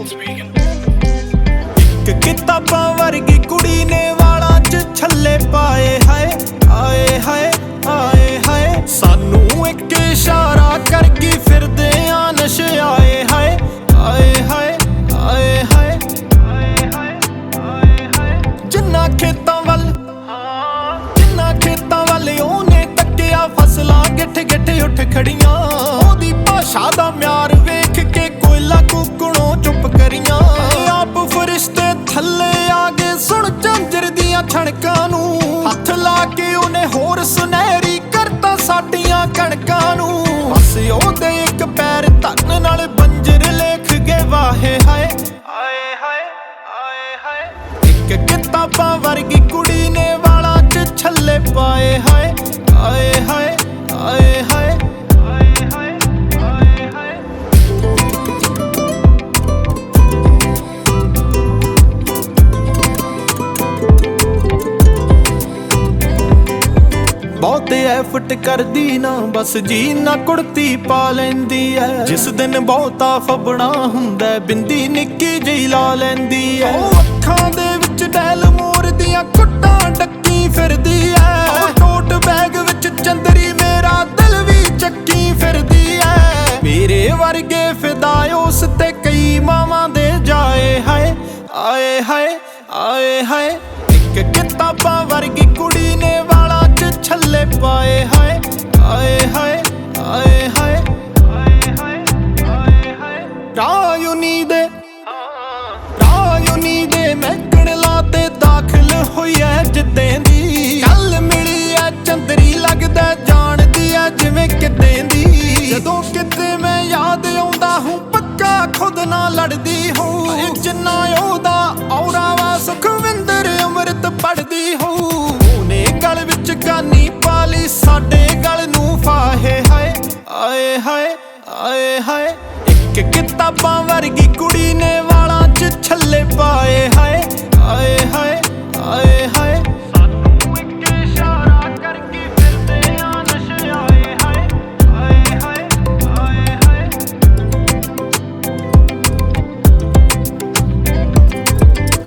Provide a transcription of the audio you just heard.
ਇੱਕ ਕਿਤਾਬਾਂ ਵਰਗੀ ਕੁੜੀ ਨੇ ਵਾਲਾਂ 'ਚ ਛੱਲੇ ਪਾਏ ਹਾਏ ਆਏ ਹਾਏ ਆਏ ਹਾਏ। ਸਾਨੂੰ ਇੱਕ ਇਸ਼ਾਰਾ ਕਰਕੇ ਫਿਰਦੇ ਆ ਨਸ਼ੇ ਆਏ ਹਾਏ ਆਏ ਹਾਏ ਆਏ ਹਾਏ ਆਏ ਹਾਏ। ਜਿੰਨਾ ਖੇਤਾਂ ਵੱਲ ਉਹਨੇ ਤੱਕਿਆ ਫਸਲਾਂ ਗਿੱਠ ਗਿੱਠ ਉੱਠ ਖੜੀਆਂ। ਉਹਦੀ ਭਾਸ਼ਾ ਦਾ ਮਿਆਰ ਵੇਖ ਕੇ ਕੋਇਲਾ ਕੁਕਣੋਂ ਚੁੱਪ ਕਰੀਆਂ। ਆਪ ਫਰਿਸ਼ਤੇ ਥੱਲੇ ਆ ਗਏ ਸੁਣ ਝਾਂਜਰ ਦੀਆਂ ਛਣਕਾਂ ਨੂੰ। ਹੱਥ ਲਾ ਕੇ ਉਹਨੇ ਹੋਰ ਸੁਨਹਿਰੀ ਕਰਤਾ ਸਾਡੀਆਂ ਕਣਕਾਂ ਨੂੰ। ਬਸ ਉਹਦੇ ਇੱਕ ਪੈਰ ਧਰਨ ਨਾਲ ਬੰਜਰ ਲੇਖ ਗਏ ਵਾਹੇ ਹਾਏ ਆਏ ਹਾਏ ਆਏ ਹਾਏ। ਇੱਕ ਕਿਤਾਬਾਂ ਵਰਗੀ ਕੁੜੀ ਨੇ ਵਾਲਾਂ 'ਚ ਛੱਲੇ ਪਾਏ ਹਾਏ ਆਏ ਹਾਏ ਆਏ ਹਾਏ ਆਏ ਹਾਏ ਆਏ ਹਾਏ। ਬਹੁਤੇ ਐਫਟ ਕਰਦੀ ਨਾ ਬਸ ਜੀ ਨਾ ਕੁੜਤੀ ਪਾ ਲੈਂਦੀ ਐ। ਜਿਸ ਦਿਨ ਬਹੁਤਾ ਫਬਣਾ ਹੁੰਦਾ ਬਿੰਦੀ ਨਿੱਕੀ ਜਿਹੀ ਲਾ ਲੈਂਦੀ ਐ। ਉਹ ਅੱਖਾਂ ਦੇ ਵਿੱਚ ਡੈਲ ਮੋਰ ਦੀਆਂ ਕੁੱਟਾਂ ਡੱਕੀ ਫਿਰਦੀ ਐ। ਟੋਟ ਬੈਗ ਵਿੱਚ ਚੰਦਰੀ ਮੇਰਾ ਦਿਲ ਵੀ ਚੱਕੀ ਫਿਰਦੀ ਐ। ਮੇਰੇ ਵਰਗੇ ਫਿਦਾ ਉਸ ਤੇ ਕਈ ਮਾਵਾਂ ਦੇ ਜਾਏ ਹਾਏ ਆਏ ਹਾਏ ਆਏ ਹਾਏ। ਇੱਕ ਕਿਤਾਬਾਂ ਵਰਗੀ ਕੁੜੀ ਨੇ ਵਾਲਾਂ 'ਚ ਛੱਲੇ ਪਾਏ ਹਾਏ ਆਏ ਹਾਏ ਆਏ ਹਾਏ ਆਏ ਹਾਏ ਆਏ ਹਾਏ। ਰਾਯੂਨੀ ਦੇ ਮਹਿਕਣ ਲਾ ਤੇ ਦਾਖਲ ਹੋਈ ਐ ਜਿੱਦਾਂ ਦੀ। ਕੱਲ ਮਿਲੀ ਐ ਚੰਦਰੀ ਲੱਗਦਾ ਜਾਣਦੀ ਐ ਜਿਵੇਂ ਕਿਤੇ ਦੀ। ਜਦੋਂ ਕਿਤੇ ਮੈਂ ਯਾਦ ਆਉਂਦਾ ਹੂੰ ਪੱਕਾ ਖੁਦ ਨਾਲ ਲੜਦੀ ਹੂੰ। ਜਿੰਨਾ ਉਹਦਾ ਔਰਾ ਵਾ ਸੁਖਵਿੰਦਰ ਅੰਮ੍ਰਿਤ ਪੜਦੀ ਹੂੰ। ਉਹਨੇ ਗਲ ਵਿੱਚ ਗਾਨੀ ਪਾ ਲਈ ਸਾਡੇ ਗਲ ਨੂੰ ਫਾਹੇ ਹਾਏ ਆਏ ਹਾਏ ਆਏ ਹਾਏ। ਇੱਕ ਕਿਤਾਬਾਂ ਵਰਗੀ ਕੁੜੀ ਨੇ ਵਾਲਾਂ 'ਚ ਛੱਲੇ ਪਾਏ ਹਾਏ ਆਏ ਹਾਏ ਆਏ ਹਾਏ।